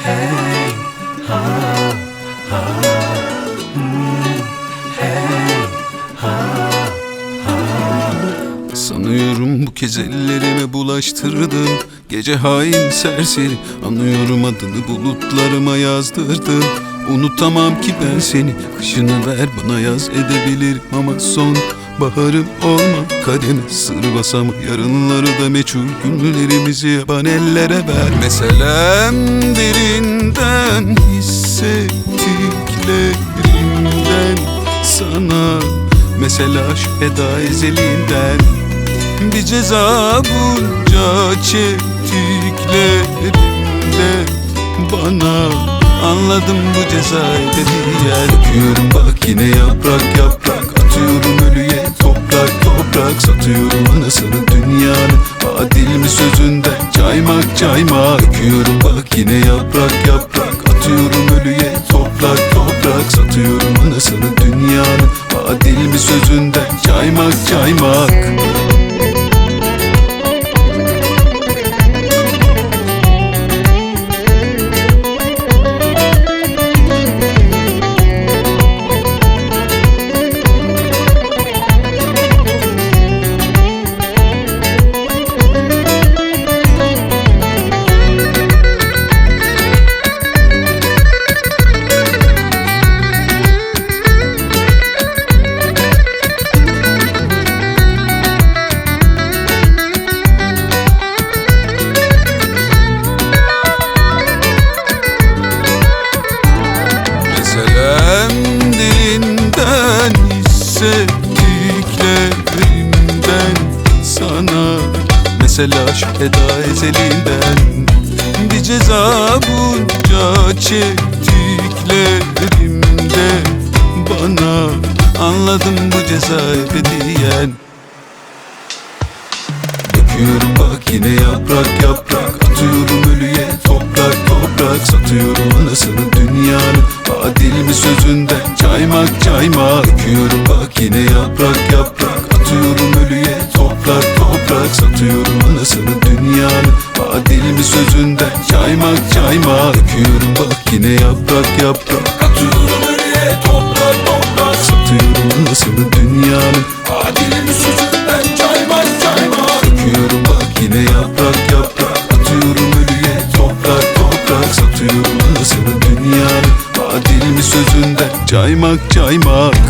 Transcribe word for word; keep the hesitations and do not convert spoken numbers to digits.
Hey, ha, ha, hmm, hey, ha, ha. Sanıyorum bu kez ellerime bulaştırdım gece hain serseri. Anlıyorum adını bulutlarıma yazdırdım. Unutamam ki ben seni. Kışını ver bana yaz edebilirim ama son baharım olma. Kademe sır basam yarınları da meçhul günlerimizi yaban ellere ver. Meselem derinden hissettiklerimden sana. Mesela şu eda ezeliğinden bir ceza bunca çektiklerimde bana. Anladım bu cezayı ebediyen. Öpüyorum bak yine yaprak yaprak, atıyorum ölüye toprak toprak. Satıyorum anasını dünyanın adil mi sözünden caymak caymak. Öpüyorum bak yine yaprak yaprak, atıyorum ölüye toprak toprak. Satıyorum anasını dünyanın adil mi sözünden caymak caymak. Hissettiklerimden sana. Mesela şu eda ezelinden bir ceza bunca çektiklerimde bana. Anladım bu ceza ebediyen. Döküyorum bak yine yaprak yaprak, atıyorum ölüye toprak toprak. Satıyorum anasını dünyanın adil mi sözünden caymak caymak. Döküyorum bak yine yaprak yaprak, atıyorum ölüye toprak toprak. Satıyorum anasını dünyanın adil mi sözünden caymak caymak. Döküyorum bak yine yaprak yaprak, atıyorum ölüye toprak toprak. Satıyorum anasını dünyanın adil mi sözünden caymak caymak. Döküyorum bak yine yaprak yaprak, atıyorum ölüye toprak toprak. Satıyorum anasını dünyanın adil mi sözünden caymak caymak.